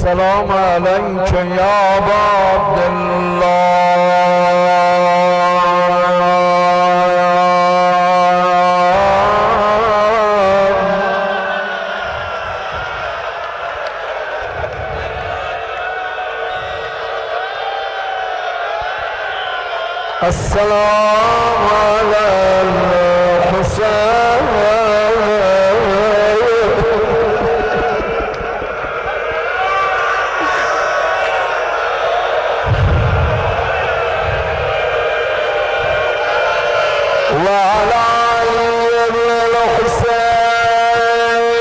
السلام عليك يا أبا عبد الله. السلام على الحسين وعلى علي بن الحسين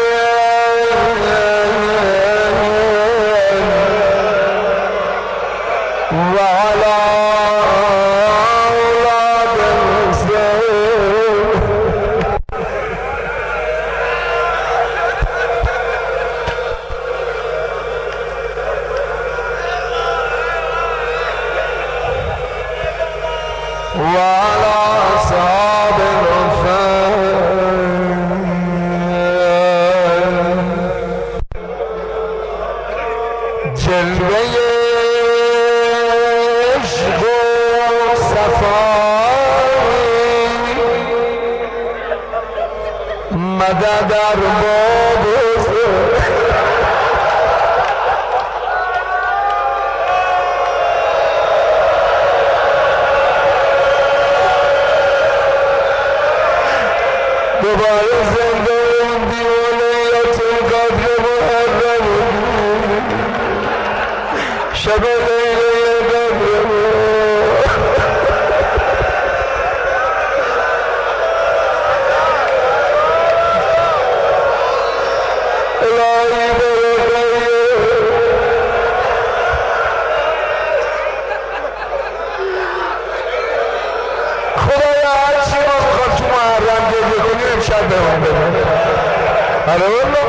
وعلى وعلى أصحاب الوفاء جلوه عشق و صفایی مدد ارباب دوباره زنده موندی ولیت قدر محرم شب لیله قدر الهی برقیه خدایا هرچی ما بخواد تو محرم گریه کنیم امشب به من بده. آره والله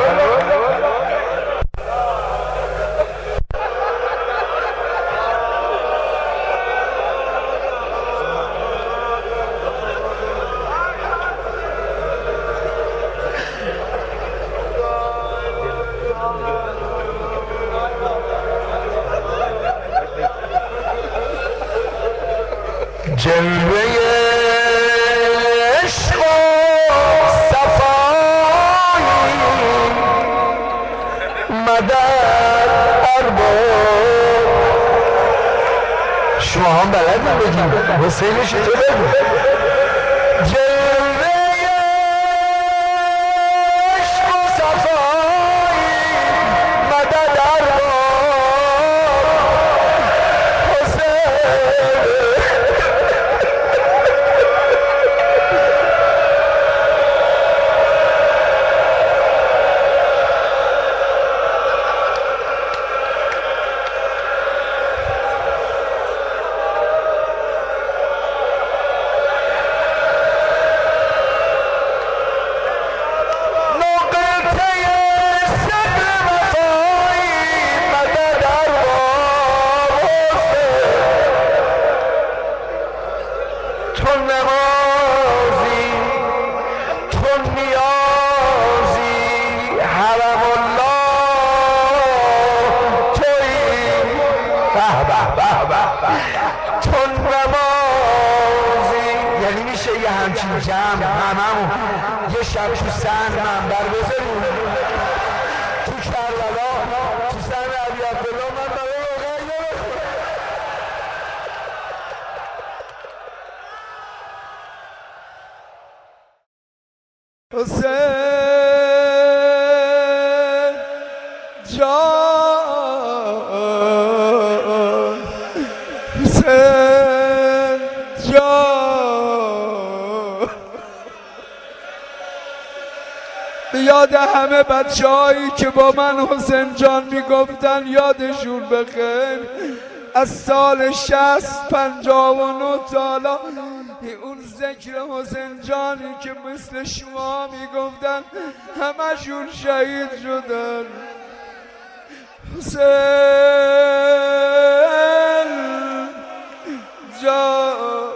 جلوه عشق و صفایی مدد ارباب شما هم بلدی بگیم حسینش تو بگو جلوه عشق و صفایی مدد ارباب حسین تو نمازی تو نیازی حرم الله تویی به به به به تو نمازی یعنی میشه یه همچین جمع هممون یه شب تو سن منبر بذاریم تو کربلا تو سن علی عبدالله من برای حسین جان حسین جان به یاد همه بچه‌هایی که با من حسین جان میگفتن یادشون بخیر از سال 60 59 تا حالا اون ذکر حسین جانی که مثل شما میگفتن همشون شهید شدن. حسین جان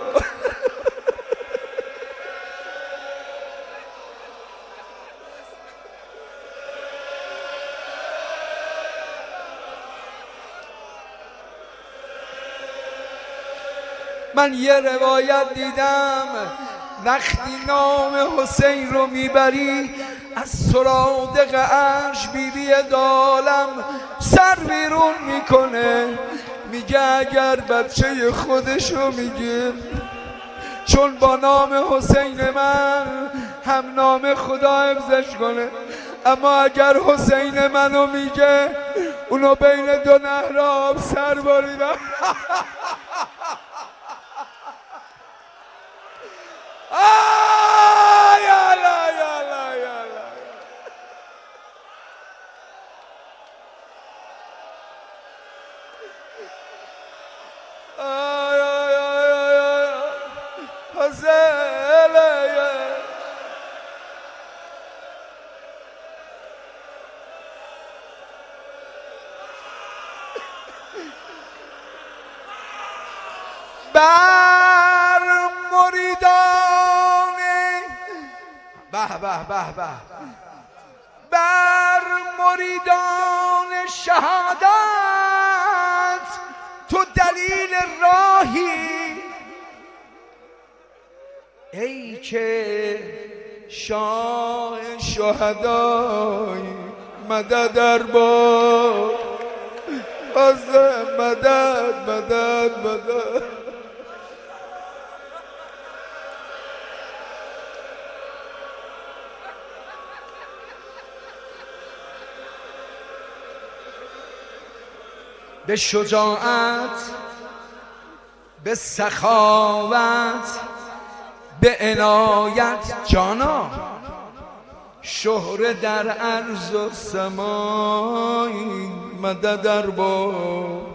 من یه روایت دیدم وقتی نام حسین رو میبری از سرادق عرش بیبی دالم سر بیرون میکنه، میگه اگر بچه خودشو میگه چون با نام حسین من هم نام خدا حفظش کنه، اما اگر حسین منو میگه اونو بین دو نهر آب سر بریدم. بر مریدان به به به به بر مریدان شهادت تو دلیل راهی، ای که شاه شهدایی مدد ارباب مدد مدد مدد. به شجاعت، به سخاوت، به عنایت جانا شهره در ارض و سمایی مدد ارباب،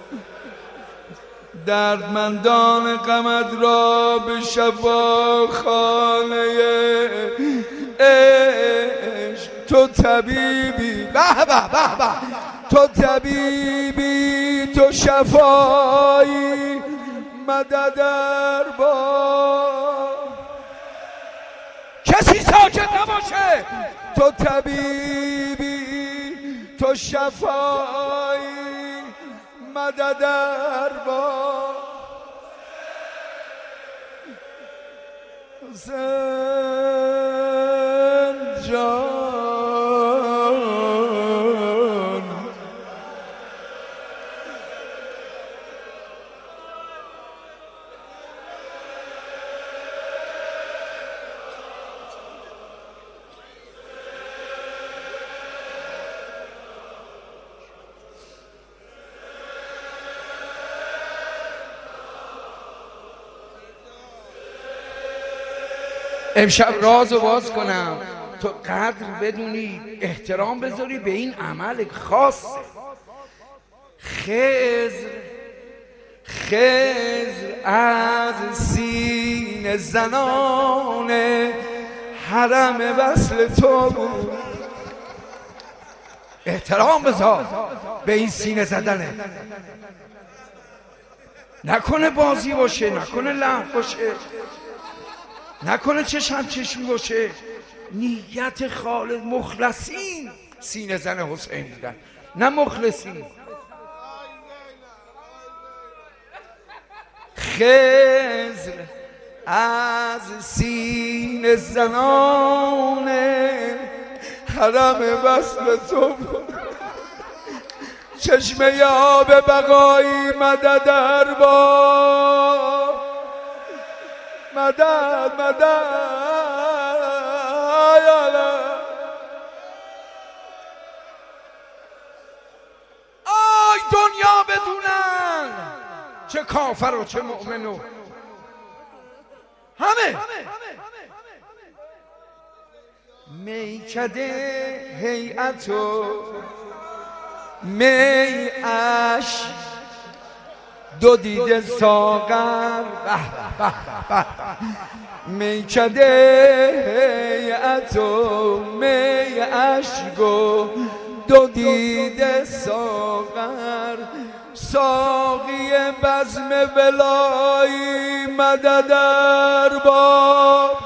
دردمندان غمت را به شفاخانه عشق تو طبیبی، به به به به، تو طبیبی تو شفایی مدد ارباب. کسی ساکت نباشه، تو طبیبی تو شفایی مدد ارباب. حسین جان امشب رازو باز کنم، تو قدر بدونی احترام بذاری به این عمل خاص. خضر از سینه زنان حرم وصل تو بود. احترام بذار به این سینه زدنه، نکنه بازی باشه، نکنه لعب باشه، نکنه چشم چشمی باشه. نیت خالص، مخلصین سینه زن حسین بودن، نه مخلصین. خضر از سینه زنان حرم وصل تو بود. چشمه آب بقایی مدد ارباب مدد مدد. آی دنیا بدونن چه کافر و چه مؤمن و همه میکده هیئت و میعش دو دیده ساغر میکده هیئت و میعش گو دو دیده ساغر ساقی بزم ولایی مدد ارباب.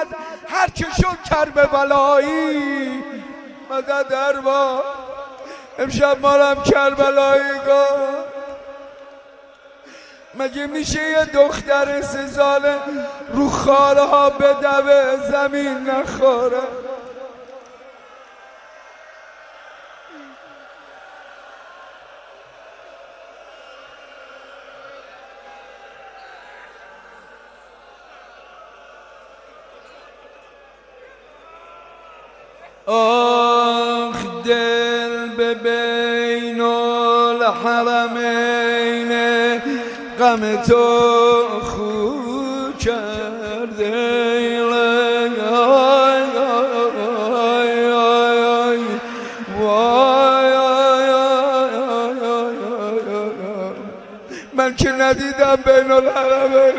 زد هر که شد کربلایی مدد ارباب. امشب مارم کربلایی گفت مگه میشه یه دختر 3 ساله رو خاله ها بدوه زمین نخوره؟ آخ دل به بین الحرمین غم تو خو کرده. من که ندیدم بین الحرمین.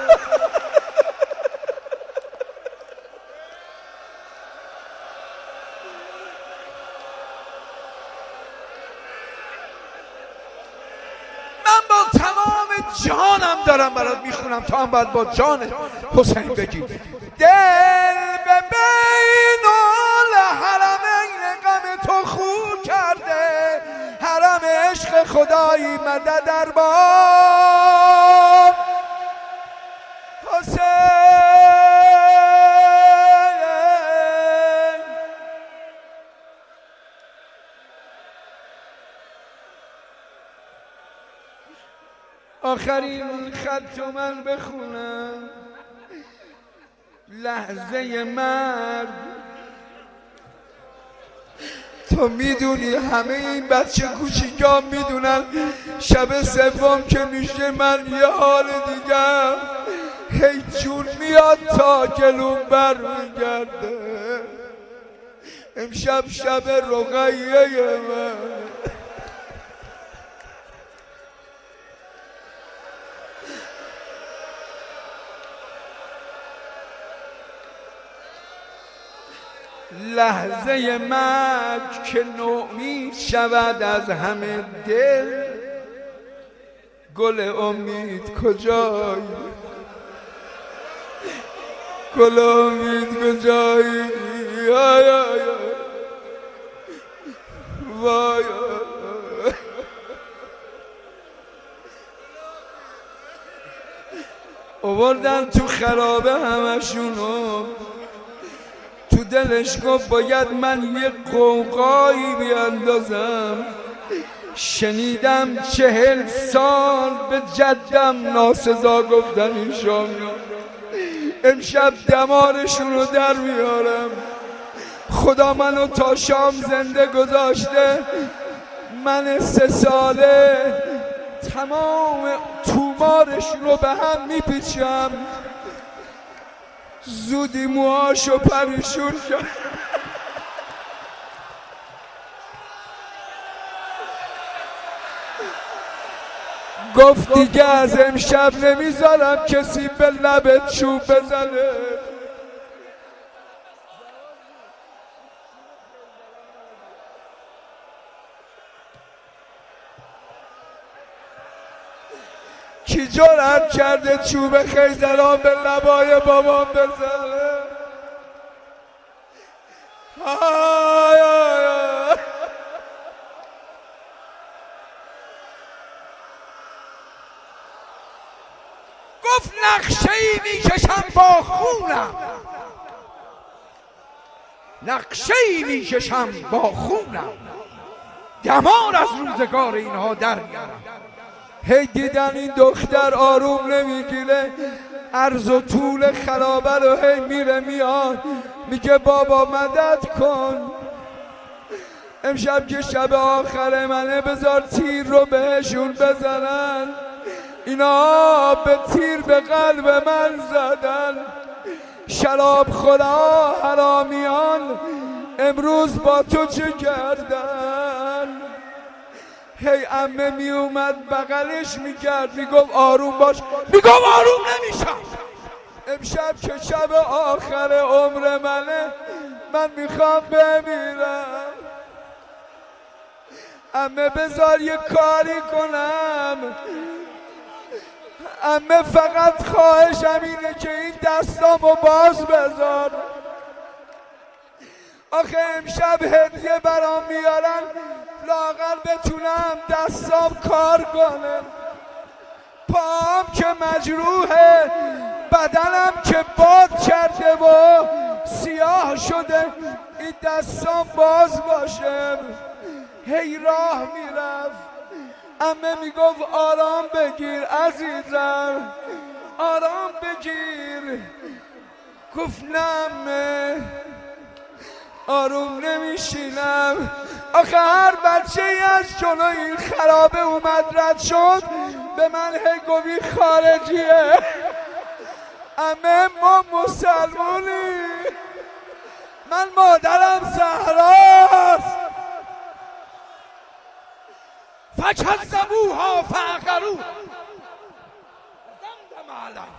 جانم دارم برات میخونم تا هم باید با جان حسین بگی. دل به بین الحرمین غم تو خو کرده، حرم عشق خدایی مدد ارباب. حسین آخرین خط من بخونم. لحظه مرگ تو میدونی، همه این بچه کوچیکا میدونن شب سوم که میشه من یه حال دیگه هی جون میاد تا گلوم بر میگرده. امشب شب رقیه من. لحظه مرگ که نومید شود از همه دل، گل امید کجایی؟ گل امید کجایی؟ وای آوردن تو خرابه همشونو، تو دلش گفت باید من یه قوقایی بیاندازم. شنیدم 40 سال به جدم ناسزا گفتن این شامیان. امشب دمارشون رو در میارم. خدا منو تا شام زنده گذاشته، من 3 ساله تمام تومارشون رو به هم میپیچم. زودی موهاشو پریشون کرد. گفت دیگه از امشب نمیذارم کسی به لبت چوب بزنه. کی جرأت کرده چوب خیزران به لبای بابام بزنه؟ گفت نقشه‌ای میکشم با خونم، نقشه‌ای میکشم با خونم، دمار از روزگار اینها در میارم. هی دیدن این دختر آروم نمیگیره، عرض و طول خرابه رو هی میره میاد، میگه بابا مدد کن. امشب که شب آخر منه بذار تیر رو بهشون بزنن. اینا به تیر به قلب من زدن. شراب خورا حرامیان امروز با تو چه کردن؟ هی عمه می اومد بغلش میکرد، میگفت آروم باش، میگفت آروم نمیشم. امشب که شب آخر عمر منه، من میخوام بمیرم. عمه بذار یه کاری کنم. عمه فقط خواهشم اینه که این دستامو باز بذار. آخه امشب هدیه برام میارن لااقل بتونم دستام کار کنه. پام که مجروحه، بدنم که باد کرده و سیاه شده، این دستام باز باشه. هی راه میرفت عمه میگفت آرام بگیر عزیزم، آرام بگیر. گفت نه عمه، آروم نمیشینم. آخه هر بچه ای از جلو این خرابه اومد رد شد به من هی گوی خارجیه. عمه ما مسلمونی، من مادرم زهراست. فکذبوها فعقروا دمدم علیهم.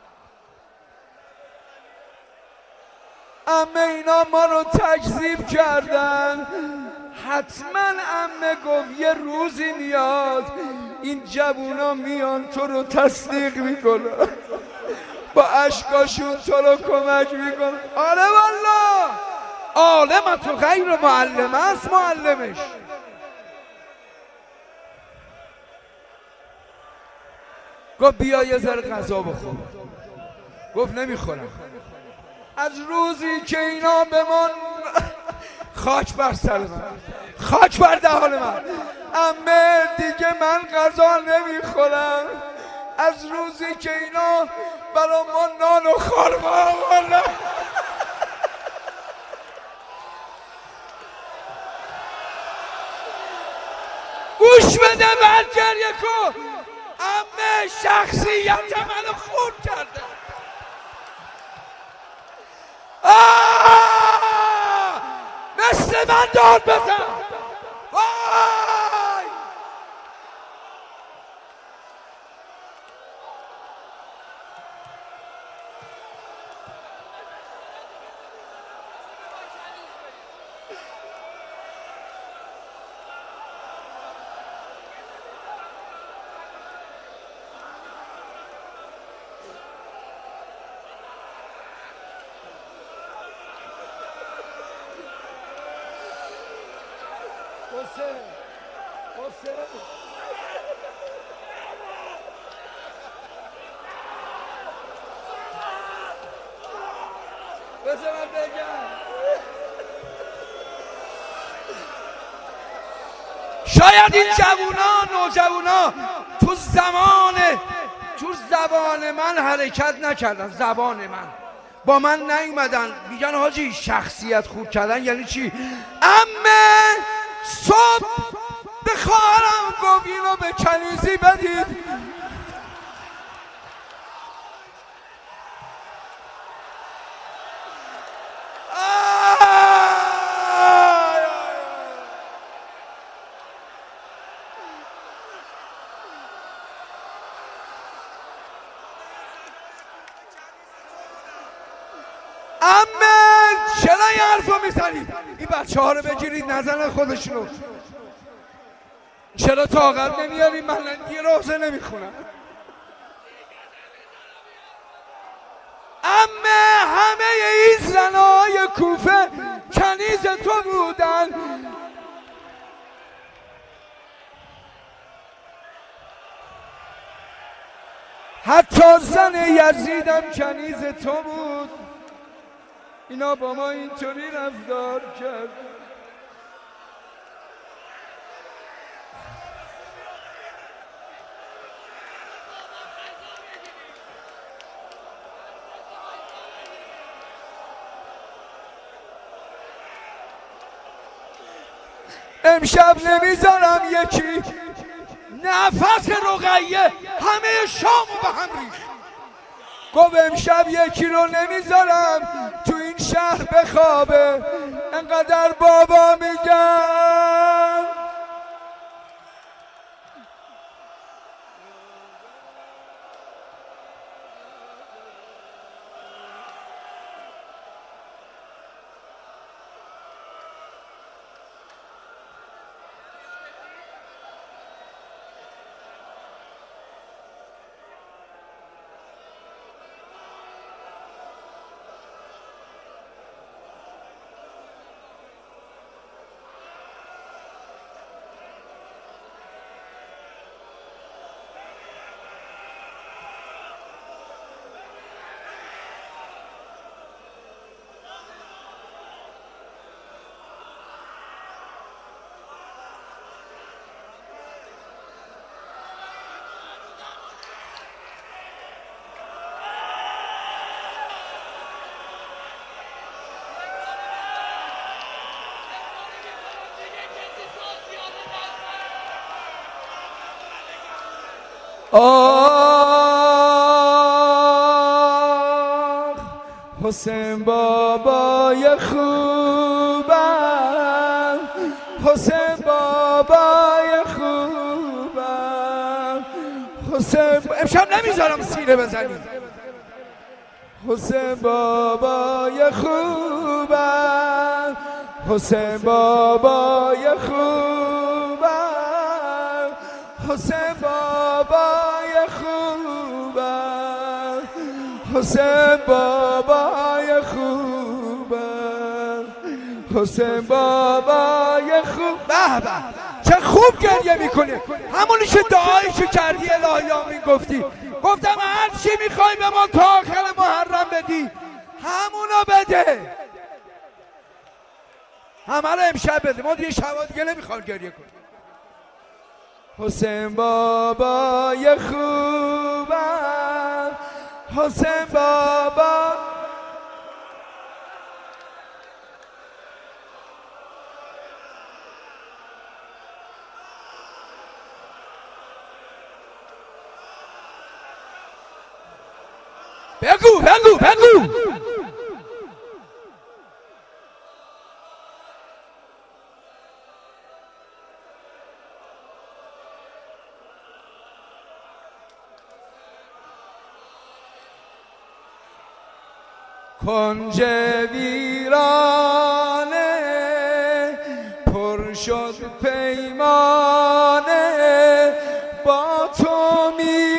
عمه اینا ما رو تکذیب کردن. حتما عمه گفت یه روزی میاد این جوونا میان تو رو تصدیق میکنن، با اشکاشون تو رو کمک میکنن. آره والله، عالمت و غیر معلمه است معلمش. گفت بیا یه ذره غذا بخور. گفت نمیخورم. از روزی که اینا به من خاک بر سر من، خاک بر دهان من، عمه دیگه من غذا نمیخورم. از روزی که اینا برا ما نان و خورما آوردن. گوش بده من گریه کن. عمه شخصیت منو خورد کرده. مثل من داد بزن. وای شاید این جوونا نوجوانا تو زبان من حرکت نکردن، زبان من با من نیومدن میگن حاجی شخصیت خوب کردن یعنی چی؟ عمه صبح به خواهرم گفت اینو به کنیزی بدید. عمه چرا این حرفو میزنید؟ این بچه ها رو بگیرید نزنن خودشونو. چرا طاقت نمیارید؟ من یه روزه نمیخونم. عمه همه این زنهای کوفه کنیز تو بودن. حتی زن یزیدم کنیز تو بود. اینا با ما اینطوری رفتار کرد. امشب نمیذارم یکی نفس رقیه همه شامو به هم ریخت. گفت امشب یکی رو نمیذارم تو این شهر بخوابه. انقدر بابا میگم. آه حسین بابای خوبم، حسین بابای خوبم، حسین امشب نمیذارم سینه بزنی. حسین بابای خوبم، حسین بابای خوبم، حسین بابای خوبم، حسین بابای خوبم، حسین بابای خوب. به به چه خوب گریه میکنه، همونی که دعایشو کردی الهی گفتی. گفتم هر چی میخوای به ما تا آخر محرم بدی همونو بده، همه رو امشب بده، ما دیگه شبا دیگه نمیخوام گریه کنیم. حسین بابای خوبم، حسین بابا. بگو بگو بگو. کنج ویرانه پر شد پیمانه، با تو می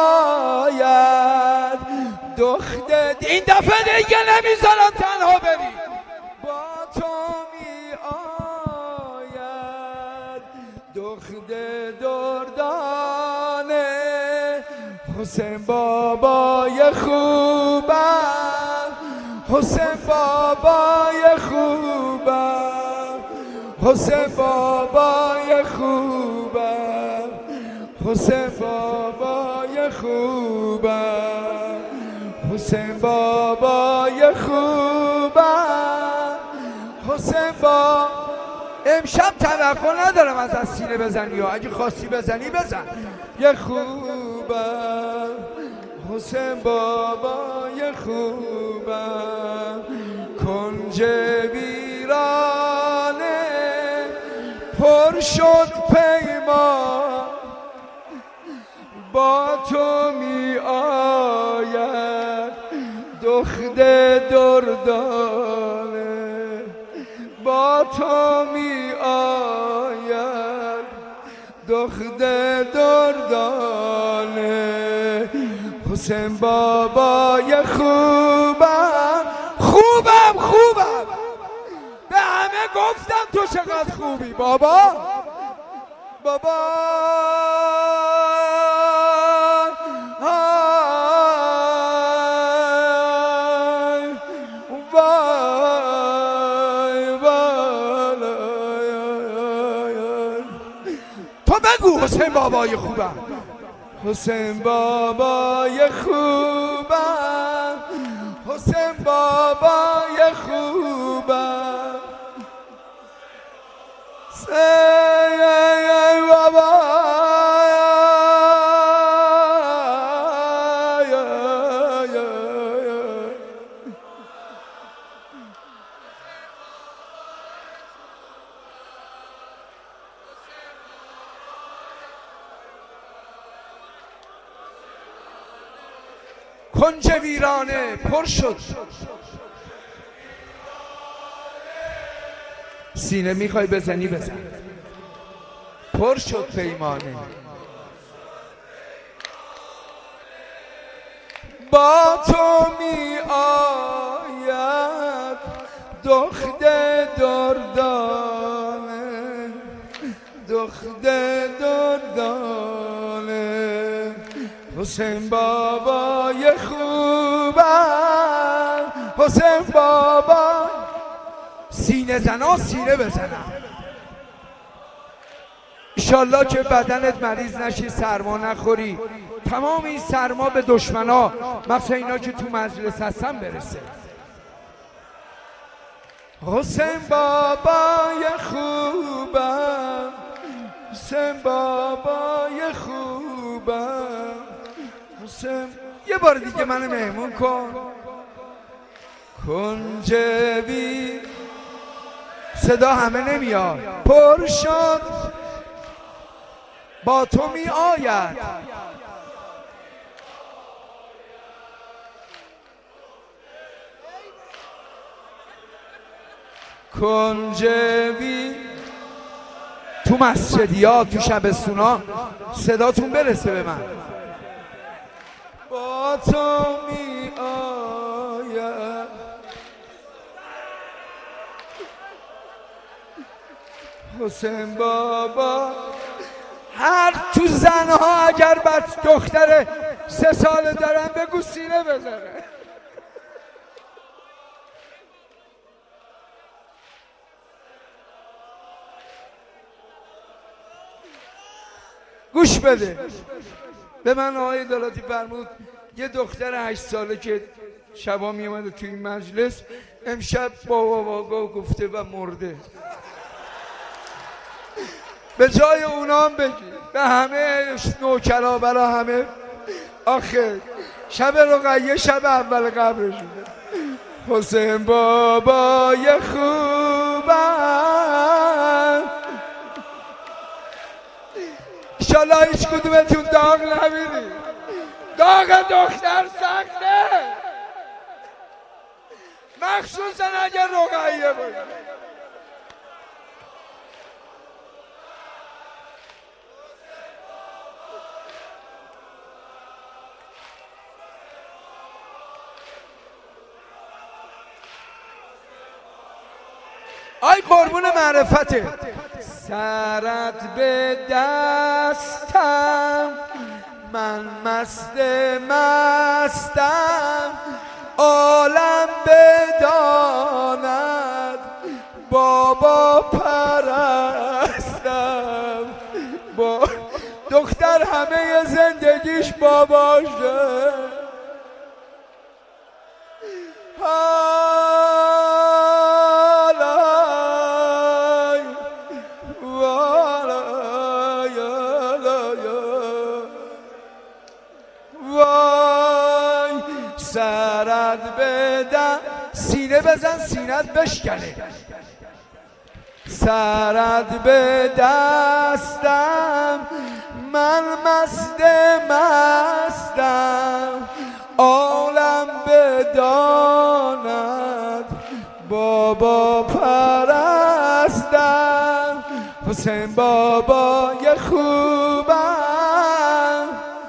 آید دختر. این دفعه دیگه نمیذارم تنها بری. با تو می آید دختر دردانه، حسین بابای خوبم، حسین بابای خوبم، حسین بابای خوبم، حسین بابای خوبم، حسین بابای خوبم، حسین با. امشب توقع ندارم از سینه بزنی، یا اگه خواستی بزنی بزن. یه خوبم حسین بابای خوبم، کنج ویرانه پر شد پیمان، با تو می آید دختر دردانه، با تو می آید دختر دردانه، حسین بابای خوبم. خوبم خوبم، به همه گفتم تو چقدر خوبی بابا. بابا تو بگو حسین بابای خوبم، حسین بابای خوبم، حسین بابای خوبم، ای بابا. کنج ویرانه پر شد. سینه میخوای بزنی بزن. پر شد پیمانه، با تو می آید دختر دردانه، دختر دردانه، حسین بابای خوبم، حسین بابا. سینه زنا سینه بزنم انشالله که بدنت مریض نشی، سرما نخوری، تمام این سرما به دشمنا مخصوصا اینا که تو مجلس هستن برسه. حسین بابای خوبم، حسین بابای خوبم، حسین یه بار دیگه منو مهمون کن. کنجوی صدا همه نمیاد. پر شد با تو می آید. کنجوی تو مسجدی ها تو شبستونا صداتون برسه به من. با تو می آید حسین بابا. هر تو زنها اگر دختر 3 ساله دارن بگو سینه بزنه. گوش بده به من. آقای دلاتی فرمود یه دختر 8 ساله که شبا می اومده توی این مجلس امشب بابا گفته و مرده. به جای اونا هم بگی به همه نوکرا برا همه. آخه شب رقیه شب اول قبرشونه. حسین بابای خوبم. انشالله هیچ کدومتون داغ نبینی. داغ دختر سخته، مخصوصا اگر رقیه باشه. آی قربون معرفته. سرت به دستم من مستم، عالم بداند بابا پرستم. با دختر همه زندگیش باباشه. سرت بدم سینه بزن سینت بشکنه. سرت به دستم من مستم، عالم بداند بابا پرستم. حسین بابای خوبم.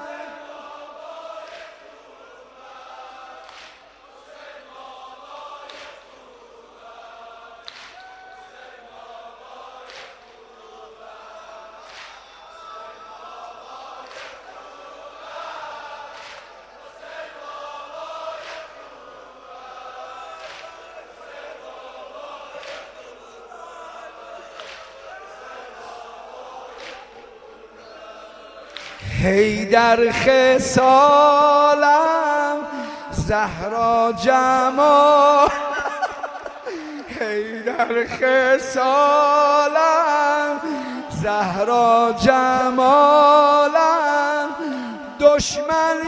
حیدر خصالم زهرا جمال. حیدر خصالم زهرا جمالم، دشمن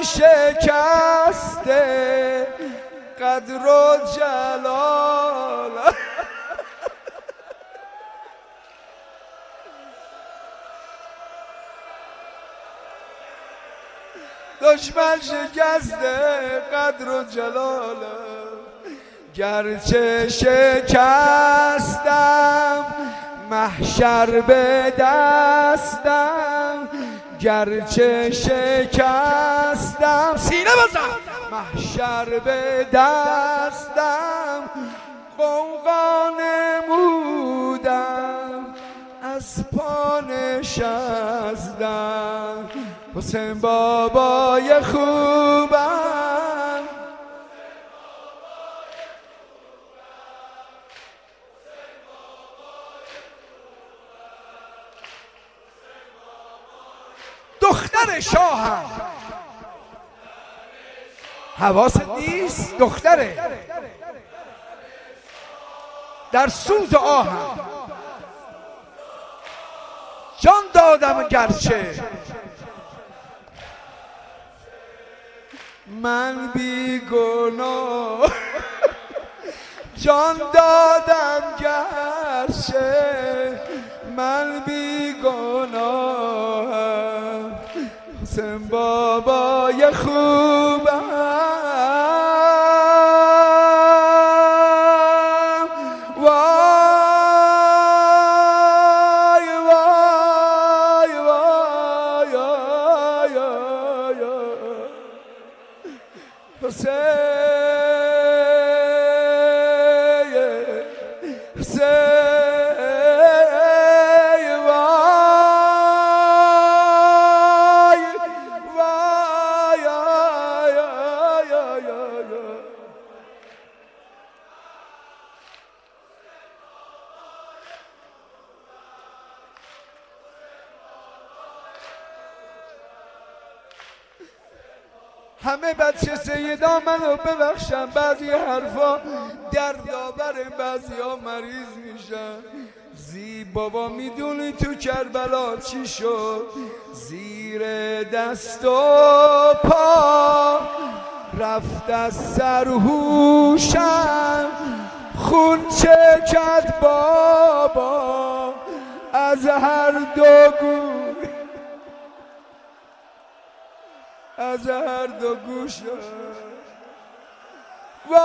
شکسته قدر و جلالم. دشمن شکسته قدر و جلالم. گرچه شکستم محشر به دستم، گرچه شکستم سینه بزن محشر به دستم. قوقا نمودم از پا نشستم. حسین بابای خوبم. دختر شاهم. حواست نیست؟ دختره در سوز آهم جان دادم گرچه من بیگناه جان دادم گرچه من بیگناهم حسین بابای خوبم وای وای وای حسین همه بچه سیدا منو ببخشن، بعضی حرفا دردآور، بعضی ها مریض میشن. زی بابا میدونی تو کربلا چی شد؟ زیر دست و پا رفت از سرهوشم، خون چکد بابا از هر دو گوش، از هر دو گوش. وای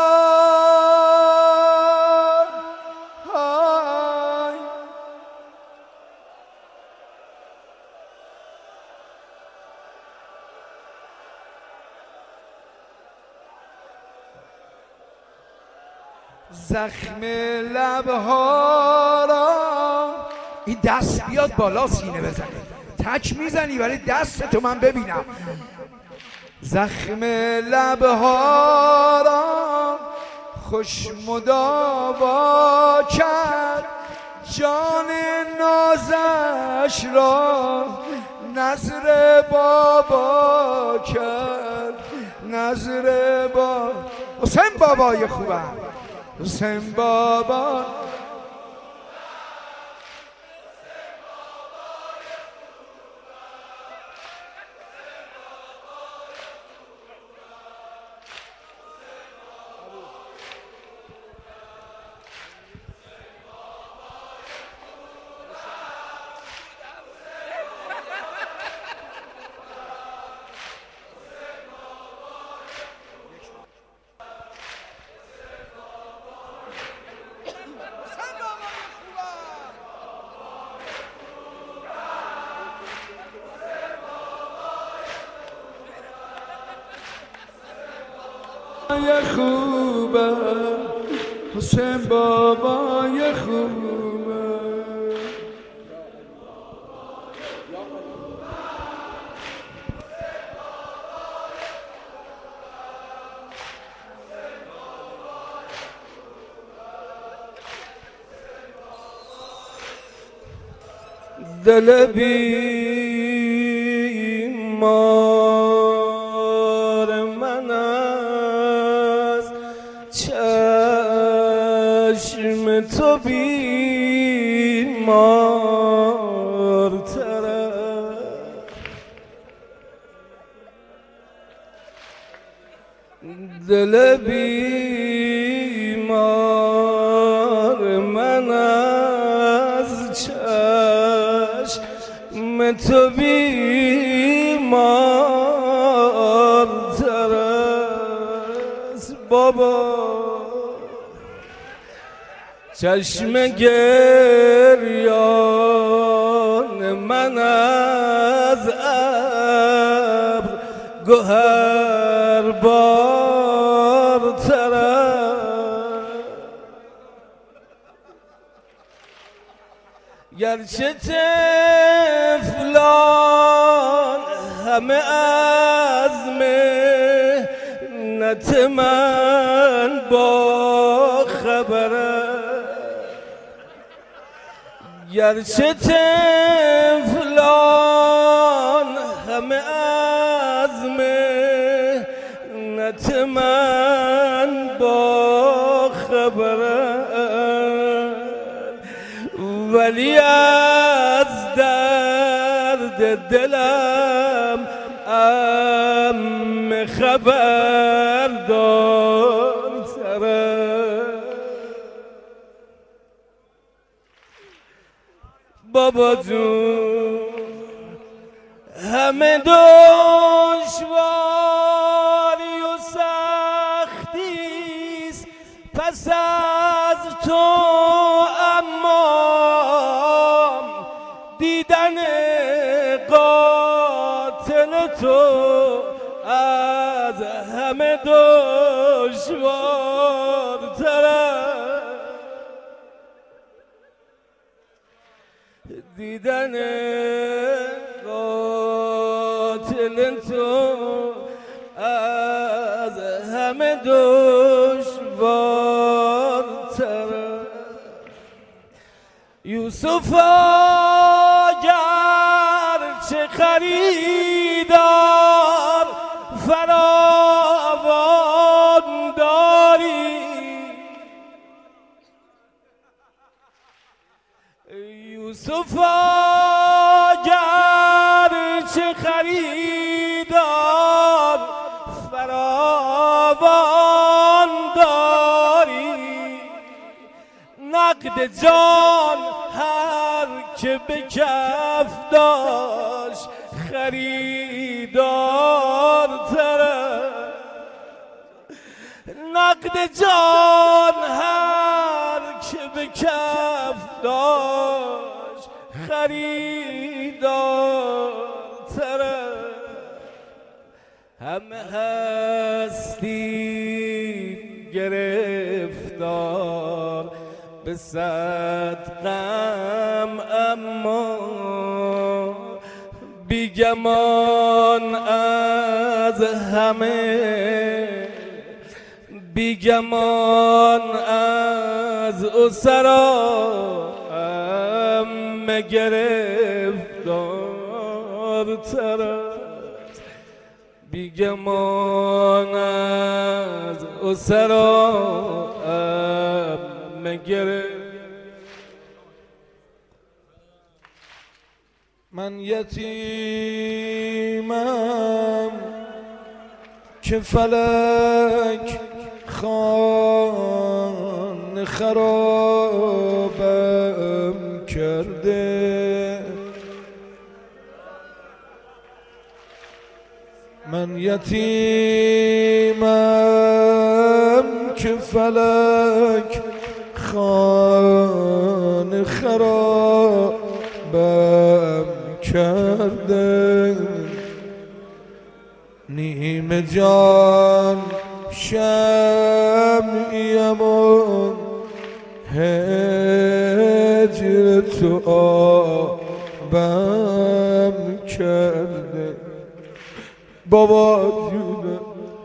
زخم لبها را، این دست بیاد بالا سینه بزنه، تک میزنی ولی دست تو من ببینم. زخم لبها را خوش مداوا کرد، جان نازش را نظر بابا کرد، نظر بابا. حسین بابای خوبم، حسین بابا یه خوبه، حسین بابا یه خوبه. دل بیمار من از چشم تو بیمارتره، دل بیمار من از چشم تو بیمارتر است بابا. چشم گریان من از ابر گوهر بارتر است، گرچه طفلان همه از محنت من با خبره، گرچه طفلان همه از محنت من با خبره، ولی از درد دلم همه خبردار تره بابا جون همه دشواری و سختیست پس از تو اما دیدن قاتل تو از همه دشوارتره دیدن قاتل تو از همه دشوارتره یوسف گرچه خریدار فراوان داری یوسف گرچه خریدار فراوان داری نقد جان هر که به کف داشت خریدار تره نقد جان هر که به کف داشت خریدار تره همه هستیم گرفتار به صد غم اما بیگمان از همه بیگمان از اسرا همه گرفتار تر بیگمان از اسرا همه گرفتار من یتیمم که فلک خان خرابم کرده من یتیمم که فلک خان خرابم کرده نیمه جان شمعیم و هجر تو آبم کرده بابا جونه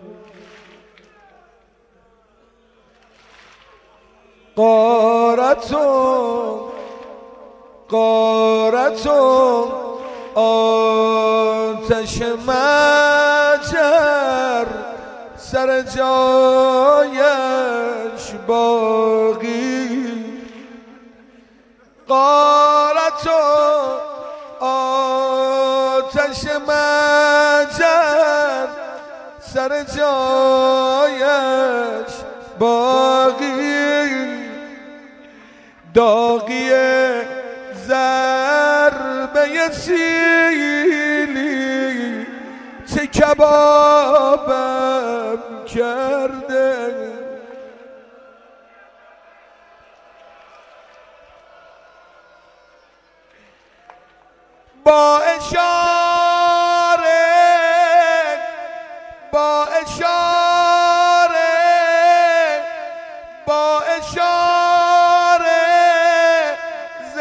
قارتون آتش مجر سر جایش باقی قارتون آتش مجر سر جایش باقی داغی ضربه سیلی چه کبابم کرده با اشاره ز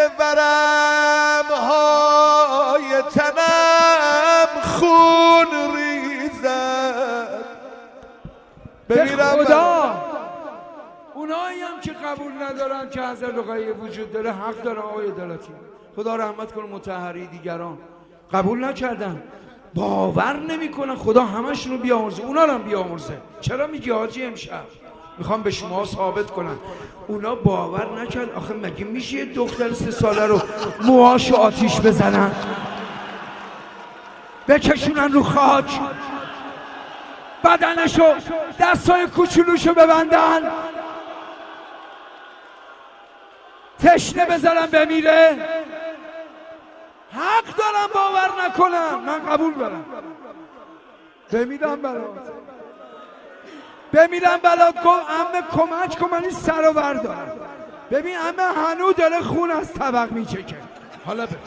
ورم‌های تنم خون ریزد بمیرم خدا اونایی هم که قبول ندارن که حضرت رقیه وجود داره حق داره آقای عدالتی خدا رحمت کنه مطهری دیگران قبول نکردن باور نمیکنن خدا همشونو بیامرزه اونا رو هم بیامرزه چرا میگی حاجی امشب میخوام به شما ثابت کنم اونا باور نکرد آخه مگه میشه دختر 3 ساله رو موهاشو آتیش بزنن بکشونن رو خاک بدنشو دستای کوچولوشو ببندن، تشنه بذارم بمیره. حق دارم باور نکنم، من قبول دارم. بمیرم برات، بمیرم برات. عمه کمک کن، من این سر و بردارم. ببین عمه هنو داره خون از طبق میچکه. حالا ببین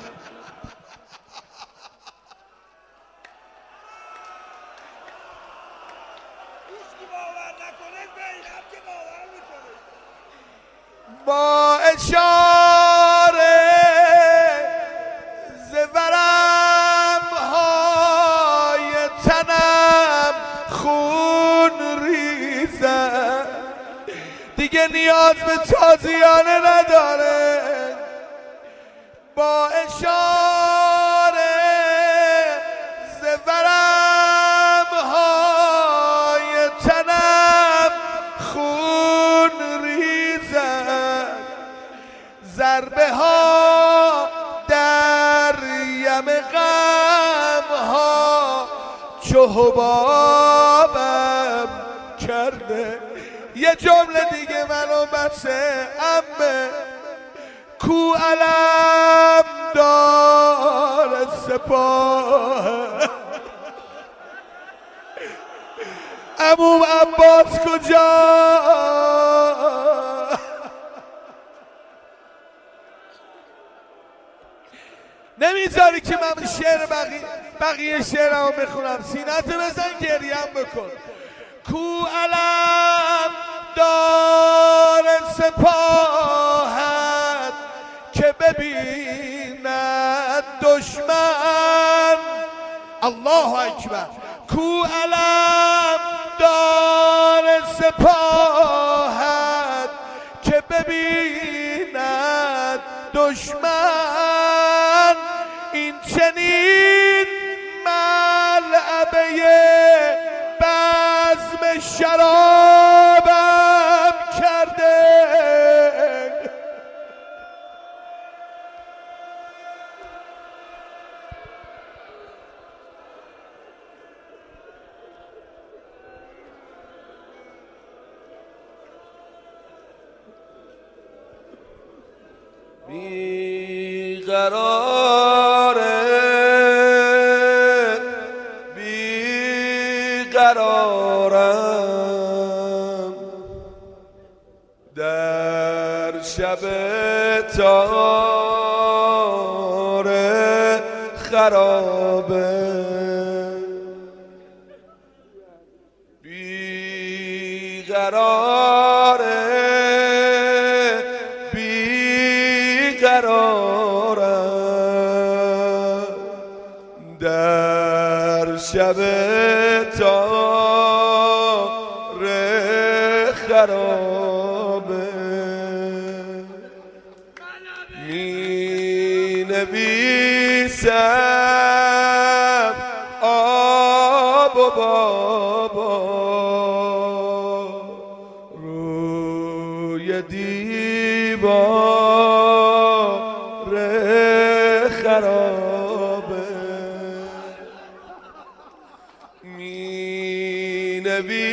با اشاره زورم های تنم خون ریزه، دیگه نیاز به تازیانه نداره. با اشاره زورم های تنم خون ریزه، ضربه ها در یم غم ها چو حبابم کرده. یه جمله دیگه منو بسه عمه، کو علم دار سپاه، عموم عباس کجا؟ نمیذاری که من شعر بقیه شعرمو بخونم، سینه‌تو بزن گریم بکن. کو علم دار سپاهت که ببیند دشمن. الله اکبر. کو علم دار سپاهت که ببیند دشمن. این چنین ملعبه بزم شرابم کرده. بیقراره بیقرارم در شب تار خرابه. بیقراره بیقرارم در شب تار خرابه. می نویسم آب و بابا روی دیوار خرابه. می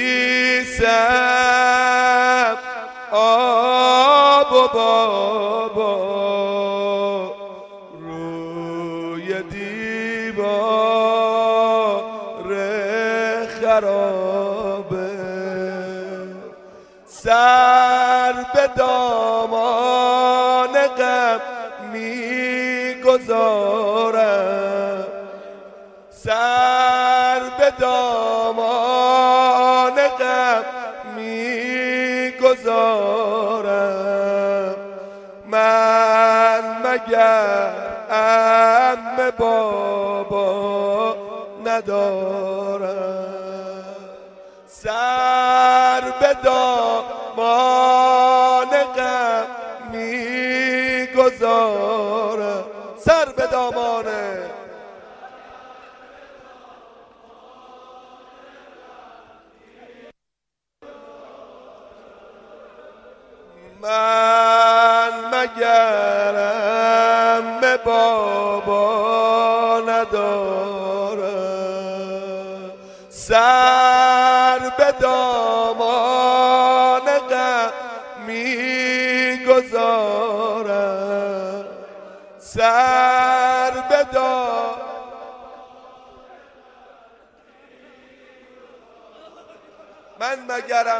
نویسم آب و بابا روی دیوار خرابه. سر به دامان غم میگذارم، سر به دامان غم میگذارم. من مگر عم بابا ندارم، سر به دامان غم میگذارم. سر به دامانه من مگرم به بابا ندارم، سر دامان غم میگذارم سر به دامان. من مگرم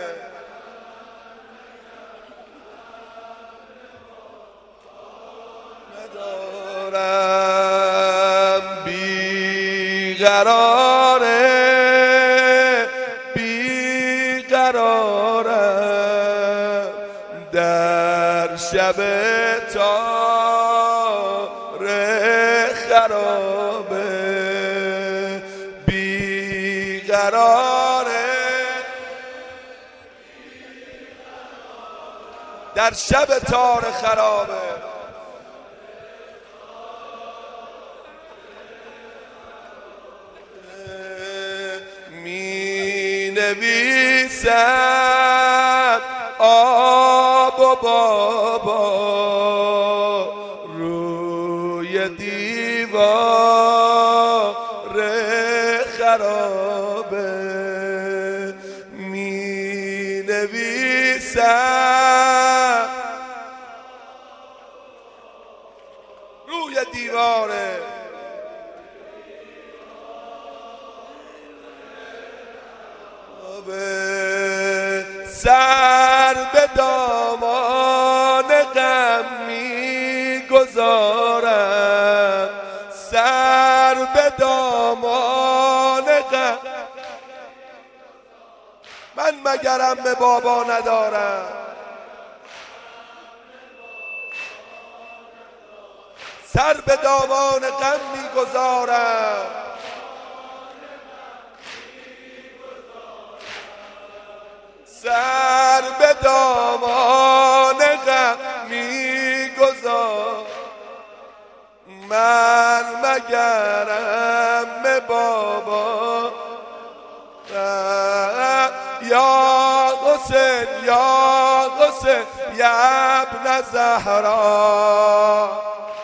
ندارم بیقراره بیقرارم در شب تار خرابه بیقراره در شب تار خرابه می نویسم آب و بابا روی دیوار خرابه می نویسم روی دیواره سر به دامان غم میگذارم سر به دامان غم. من مگرم به بابا ندارم سر به دامان غم میگذارم سر به دامان غم میگذارم. من مگرم بابا یا حسین یا حسین یا ابن زهرا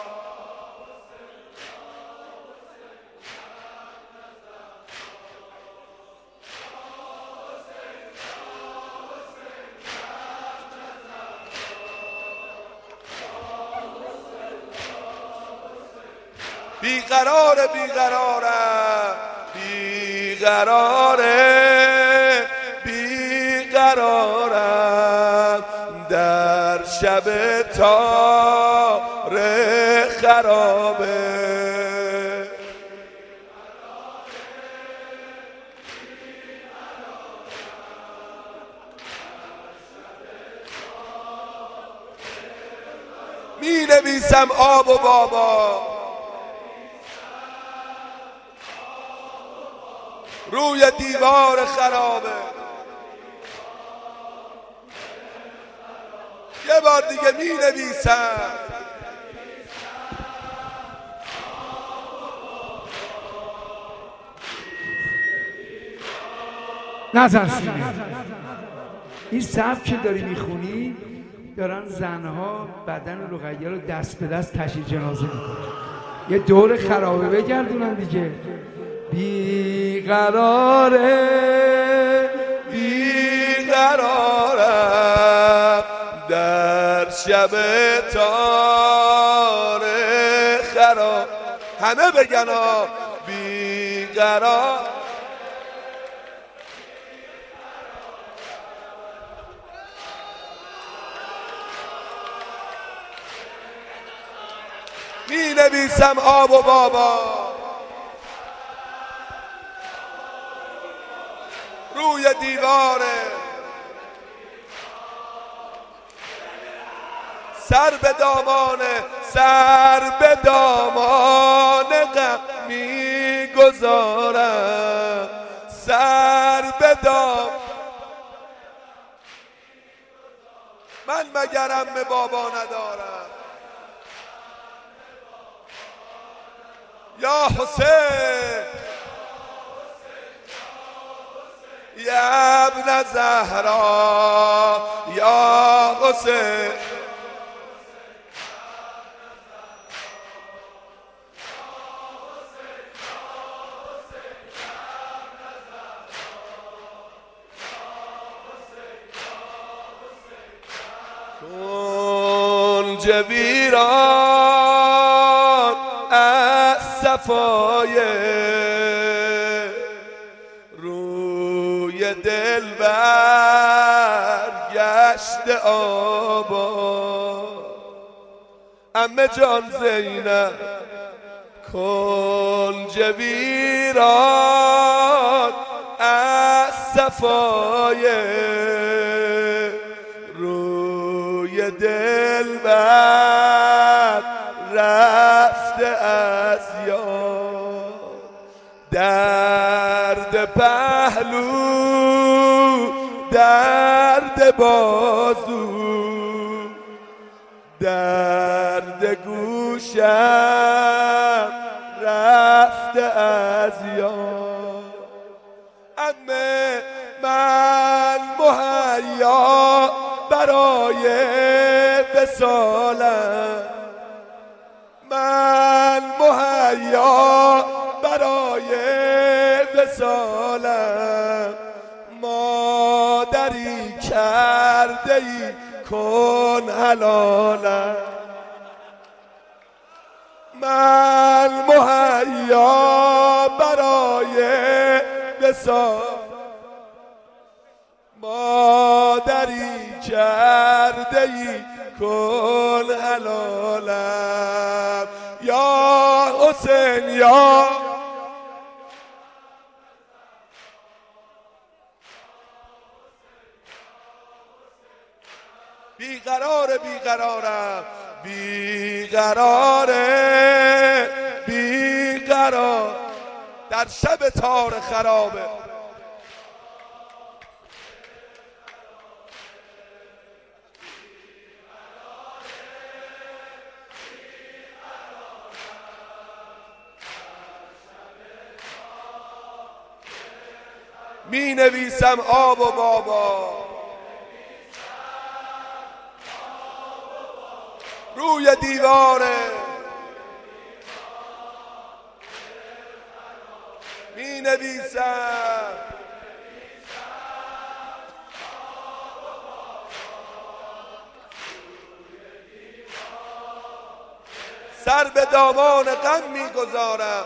بیقراره بیقرارم بیقراره بیقرارم در شب تار خرابه می نویسم آب و بابا روی دیوار خرابه. یه بار دیگه می نویسم نظر سینه. این سبک که داری میخونی دارن زنها بدن رقیه رو دست به دست تشییع جنازه میکنن. یه دور خرابه بگردونن دیگه. بیقراره بیقرارم در شب تار خراب. همه بگن بیقرار. می نویسم آب و بابا روی دیواره سر به دامانه سر به دامان غم میگذارم سر به دام. من مگرم به بابا ندارم یا حسین یا ابن زهرا یا حسین. کنج ویران از صفای روی دل برگشت آباد. عمه جان زینب کنج ویران از صفای روی دل بر رفته از یاد. درد پهلو، درد بازو، درد گوشم رفته از یاد. عمه من مهیا برای وصالم، من مهیا برای وصالم. مادری کرده ای کن حلالم، من مهیا برای وصال. مادری کرده ای کن حلالم. یا حسین یا بیقراره، بیقرارم، بیقراره، بیقرار در شب تار خرابه. می نویسم آب و بابا روی دیواره، می نویسم سر به دامان غم می گذارم.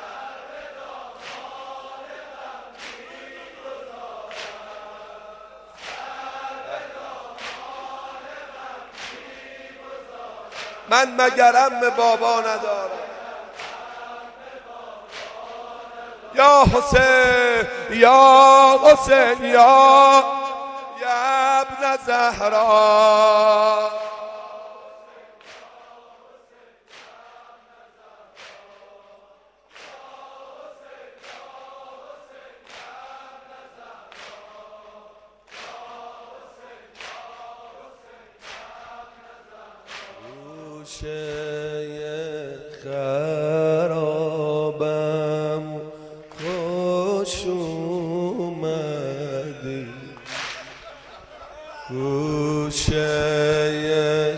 من مگرم به بابا ندارم. یا حسین یا حسین یا ابن زهرا. گوشه خرابم خوش اومدی، گوشه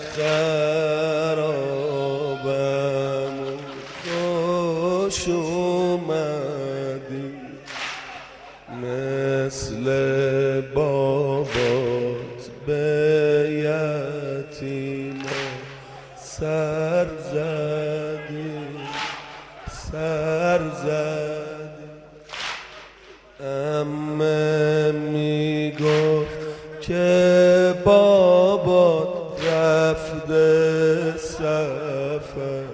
خرابم خوش اومدی. مثل بابات به یتیما سر زدی، سر زدی. عمه میگفت که بابات رفته سفر،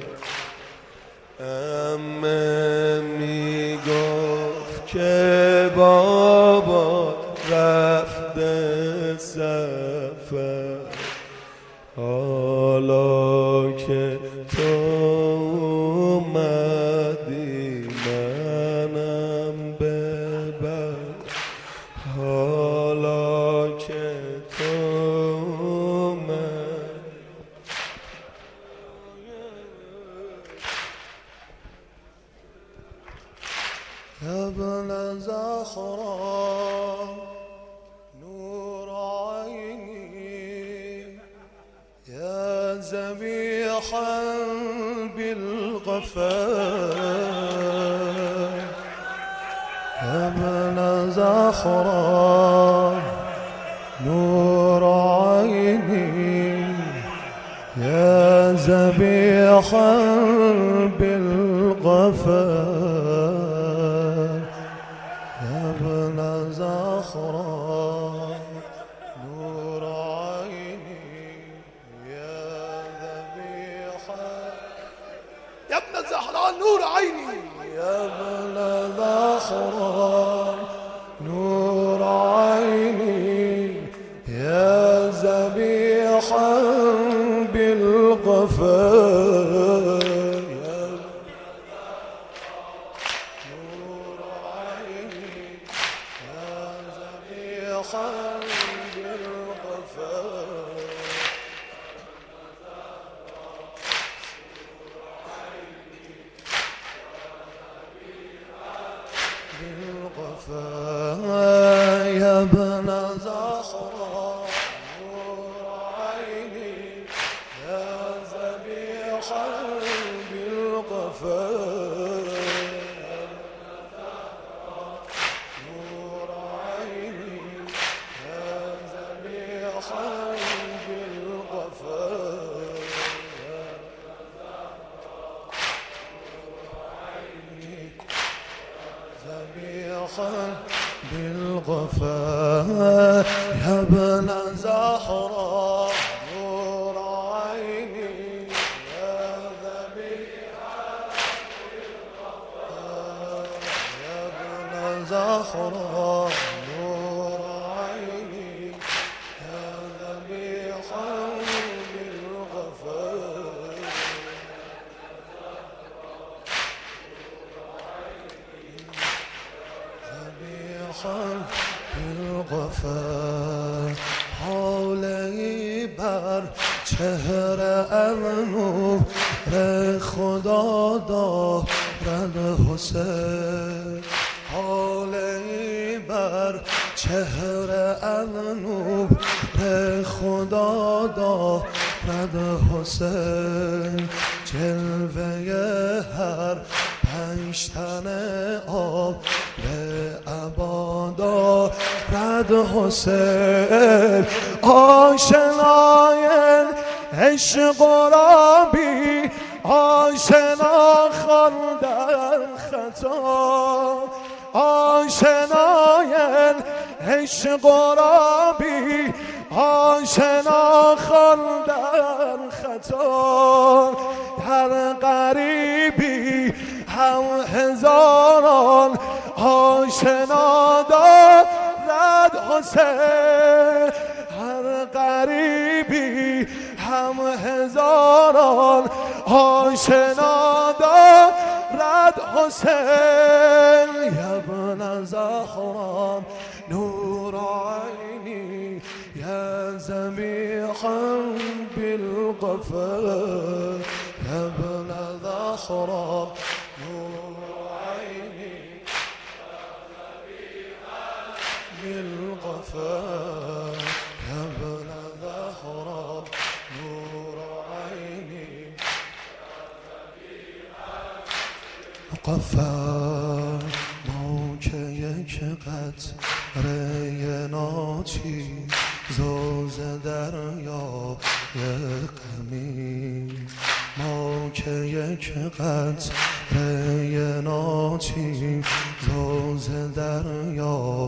عمه میگفت که بابات رفته سفر. حالا که تو اومدی منم ببر، حالا که تو اومدی. ابن زهرا نور عيني يا ذبيحا بالغفار. ابن زهرا نور عيني ذبيحا بالغفا يا ابن زهراء نور عيني يا ذبيحا يا ابن الزهراء نور عيني يا ابن زهراء نور عيني يا ذبيحا بالغفا نور عيني يا ذبيحا بالغفا يا ابن زهراء نور عيني يا ذبيحا بالغفا نور عيني يا ذبيحا بالغفا ذبيحا بالغفا يا ابن زهراء نور عيني يا ذبيحا بالغفا يا ابن زهراء نور عيني يا ذبيحا بالغفا بالغفا حالی بر چهره نور خدا دارد حسین حالی بر چهره نور خدا دارد حسین جلوه هر پنجتن آب عبادا رد حسین آشنای عشق و رابی آشنا خواندن خطا آشنای عشق و رابی آشنا خواندن خطا در غریبی هم هزاران آشنا دارد حسین هر غریبی هم هزاران آشنا دارد حسین یا ابن زهراء نور عینی یا ذبیحا بالغفا یا ابن زهراء بالغفا يا ابن زهراء نور عيني قفا ما که یک قطره ناچی زوز دریا غمی ما که یک قطره ناچی زوز دریا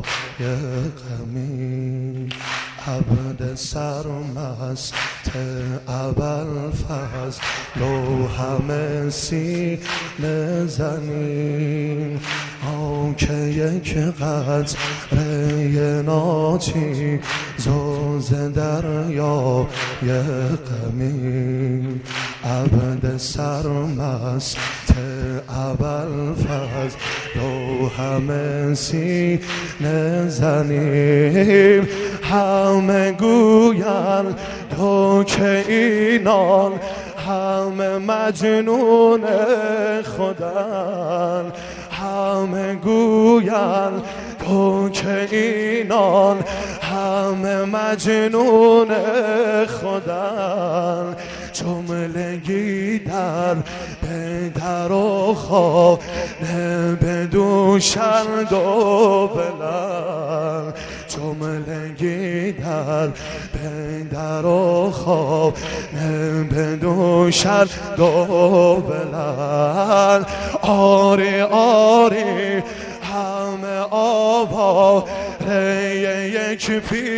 غمی عبد سرمست ابوالفضل لو همه سینه زنیم که یک قطره ناچی زوز دریا غمی عبد سرمست ابوالفضل لو همه سینه زنیم همه گویند تو که اینان همه مجنون خودن همه گویند تو که اینان همه مجنون خودن جملگی در بدر و خانه بدوشند و بلند جملگی در بندر و خواب بدوشن دو بلن آری آری همه آواره یک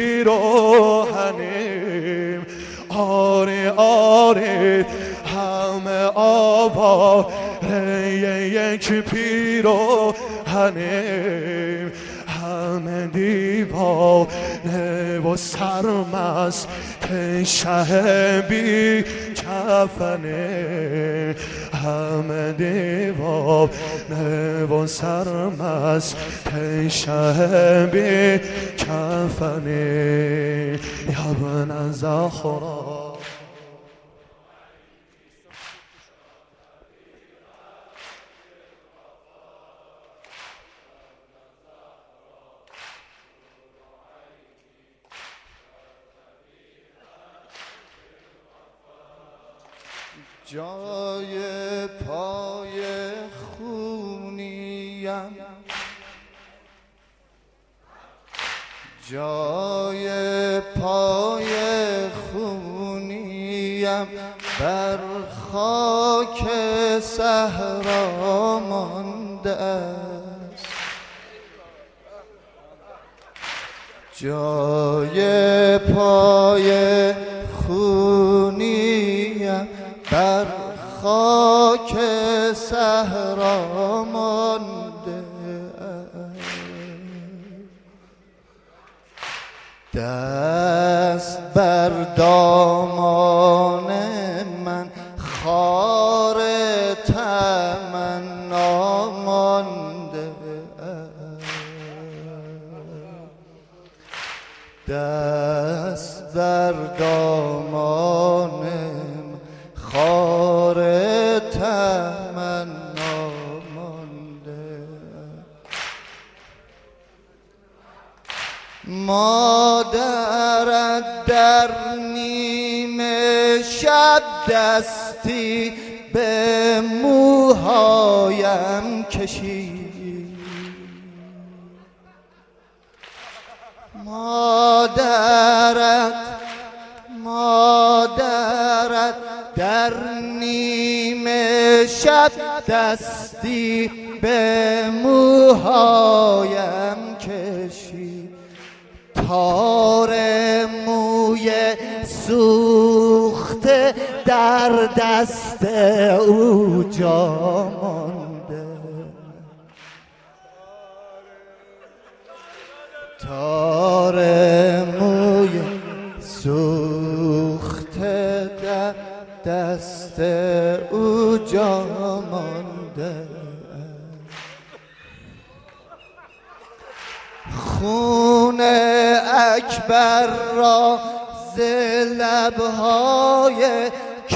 پیراهنیم آری آری همه آواره یک پیراهنیم همه دیوانه و سرمست شه بی کفنه همه دیوانه و سرمست شه بی کفنه یا ابن زهرا جای پای خونیم جای پای خونیم بر خاک صحرا مانده است جای پای خونیم بر خاک صحرا مانده دست بر دامان من خار تمنا مانده دست بر دامان خار تمنا مانده مادرت در نیمه شب دستی به موهایم کشید مادرت در نیمه شب دستی به موهایم کشید تار موی سوخته در دست او جا مانده تار موی سوخته در دست او جا مانده خون اکبر را ز لبهای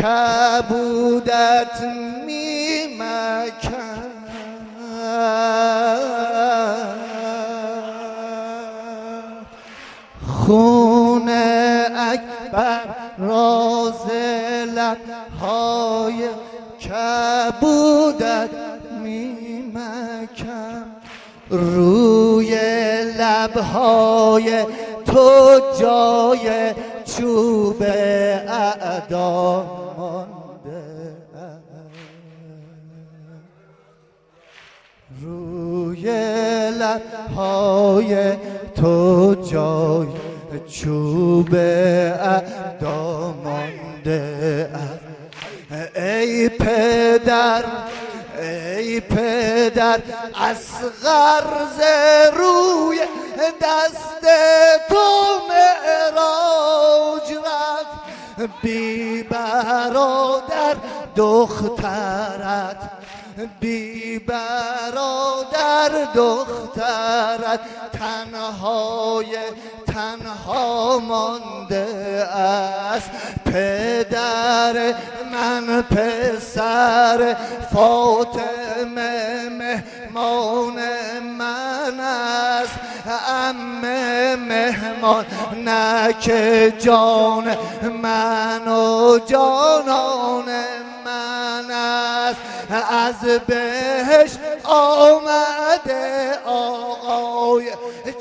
کبودت می مکن خون اکبر را ز لبهای کبودت می مکن روی لبهای تو جای چوب اعدا مانده روی لبهای تو جای چوب اعدا مانده ای پدر اصغر ز روی دست تو معراج رفت بی برادر دخترت تنها مانده است پدر من پسر فاطمه مهمان من است عمه مهمان نک جان من و جانان من است از بهشت آمده آقای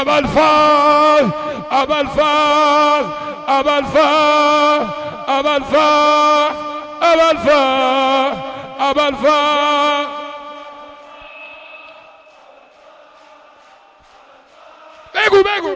ابوالفضل ابوالفضل ابوالفضل ابوالفضل ابوالفضل ابوالفضل بگو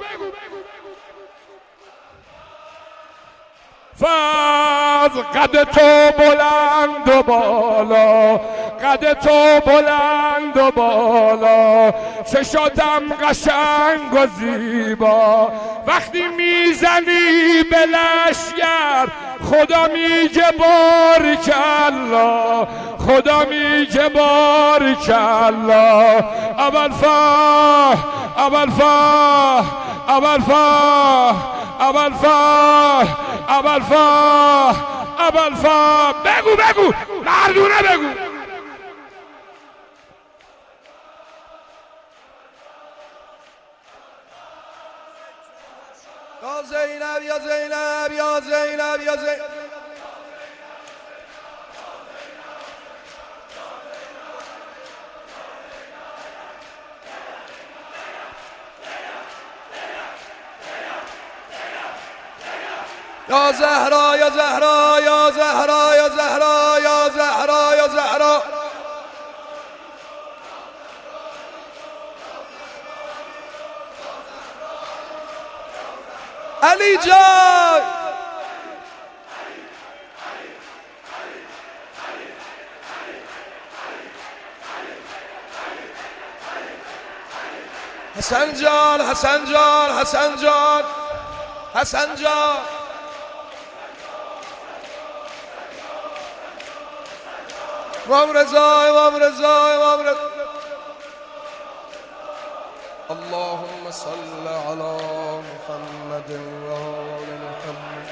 فضل قد تو بلند و بالا، قد تو بلند و بالا، چشاتم قشنگ و زیبا، وقتی میزنی به لشگر خدا میگه بارکالله، خدا میگه بارکالله. ابوالفضل ابوالفضل ابوالفضل ابوالفضل ابوالفضل ابوالفضل بگو مردونه بگو. یا زینب یا زینب یا زینب یا زینب یا زهرا یا زهرا یا زهرا یا زهرا یا زهرا یا زهرا علی جان حسن جان حسن جان حسن جان حسن جان امام رضا امام رضا امام رضا اللهم صل على محمد و آل محمد.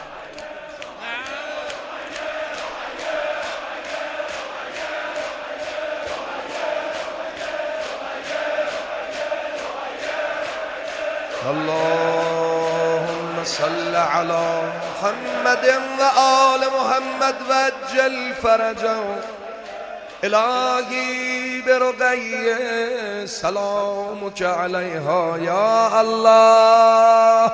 اللهم صل على محمد و آل محمد و عجل فرجهم. الهی برقیه سلامک علیها یا الله.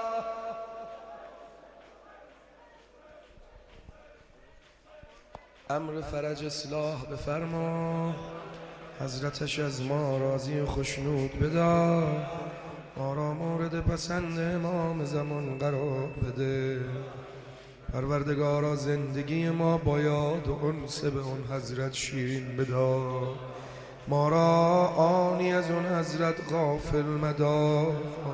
امر فرج اصلاح بفرما، حضرتش از ما راضی و خشنود بدار، ما را مورد پسند امام زمان قرار بده. پروردگارا زندگی ما با یاد و انس به اون حضرت شیرین بدار، ما را آنی از اون حضرت غافل مدار.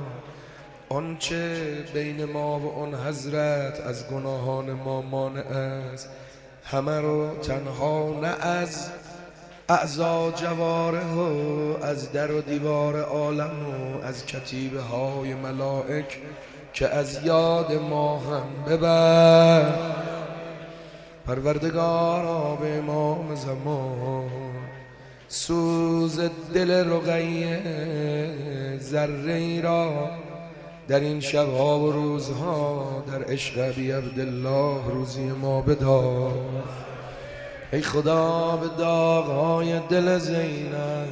آنچه بین ما و اون حضرت از گناهان ما مانع است همه رو تنها نه از اعضا جواره و از در و دیوار عالم و از کتیبه های ملائک که از یاد ما هم ببر. پروردگارا به امام زمان سوز دل رقیه ذره ای را در این شبها و روزها در عشق ابی عبدالله روزی ما بدار. ای خدا به داغ‌های دل زینب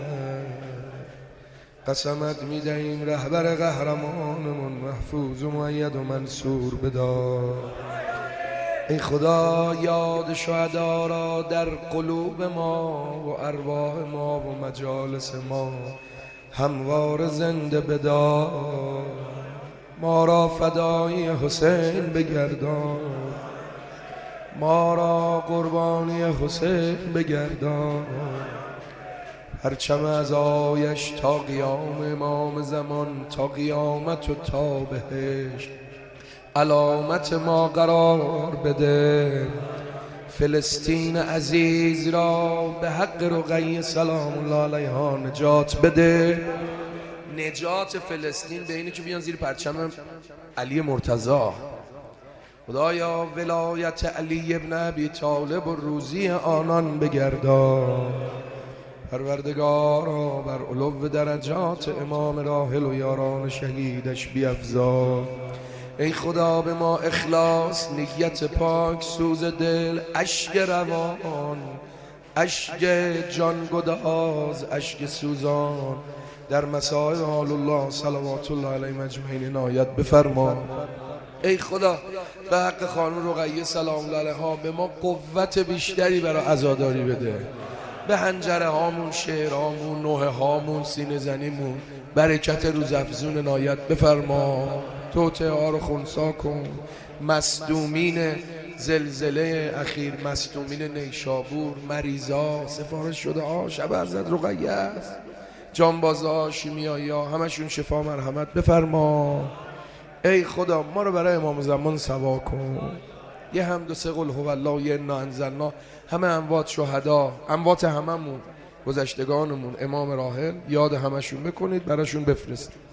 قسمت میدهیم رهبر قهرمانمون محفوظ و مؤید و منصور بدار. ای خدا یاد شهدا را در قلوب ما و ارواح ما و مجالس ما هموار زنده بدار. ما را فدایی حسین بگردان، ما را قربانی حسین بگردان. پرچم از آیش تا قیام امام زمان، تا قیامت و تا بهشت علامت ما قرار بده. فلسطین عزیز را به حق رقیه سلام الله علیها نجات بده. نجات فلسطین به اینه که بیان زیر پرچم علی مرتضی. خدایا ولایت علی ابن ابی طالب و روزی آنان بگردان. پروردگارا بر علو درجات امام راحل و یاران شهیدش بیفزا. ای خدا به ما اخلاص، نیت پاک، سوز دل، اشک روان اشک جان گداز اشک سوزان در مسائل آل الله صلوات الله علیه مجمعین عنایت بفرما. ای خدا به حق خانم رقیه سلام الله علیها به ما قوت بیشتری برای عزاداری بده، به حنجره هامون، شعر هامون، نوحه هامون، سینه زنیمون برکت روزافزون عنایت بفرما. توطئه ها رو خنثی کن. مصدومین زلزله اخیر، مصدومین نیشابور، مریضا، سفارش شده ها، شب حضرت رقیه است، جانبازا، شیمیایی ها، همشون شفا مرحمت بفرما. ای خدا ما رو برای امام زمان سوا کن. یه حمد و سه قل هو الله، یه انا انزلنا، همه اموات شهدا، اموات هممون، گذشتگانمون، امام راحل، یاد همشون بکنید، براشون بفرستید.